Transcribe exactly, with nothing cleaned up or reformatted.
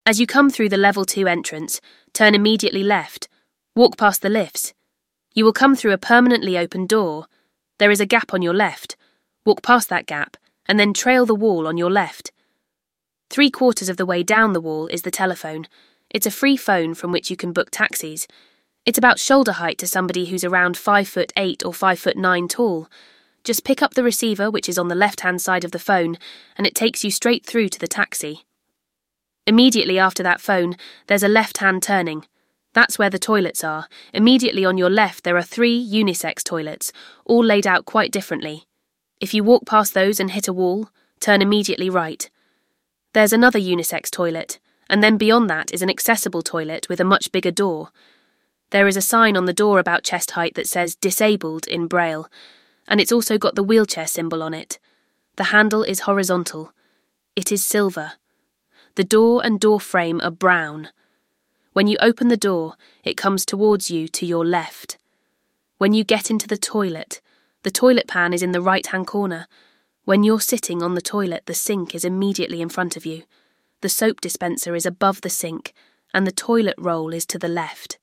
As you come through the level two entrance, turn immediately left. Walk past the lifts. You will come through a permanently open door. There is a gap on your left. Walk past that gap, and then trail the wall on your left. Three quarters of the way down the wall is the telephone. It's a free phone from which you can book taxis. It's about shoulder height to somebody who's around five foot eight or five foot nine tall. Just pick up the receiver, which is on the left-hand side of the phone, and it takes you straight through to the taxi. Immediately after that phone, there's a left-hand turning. That's where the toilets are. Immediately on your left, there are three unisex toilets, all laid out quite differently. If you walk past those and hit a wall, turn immediately right. There's another unisex toilet, and then beyond that is an accessible toilet with a much bigger door. There is a sign on the door about chest height that says disabled in Braille, and it's also got the wheelchair symbol on it. The handle is horizontal. It is silver. The door and door frame are brown. When you open the door, it comes towards you to your left. When you get into the toilet, the toilet pan is in the right-hand corner. When you're sitting on the toilet, the sink is immediately in front of you. The soap dispenser is above the sink, and the toilet roll is to the left.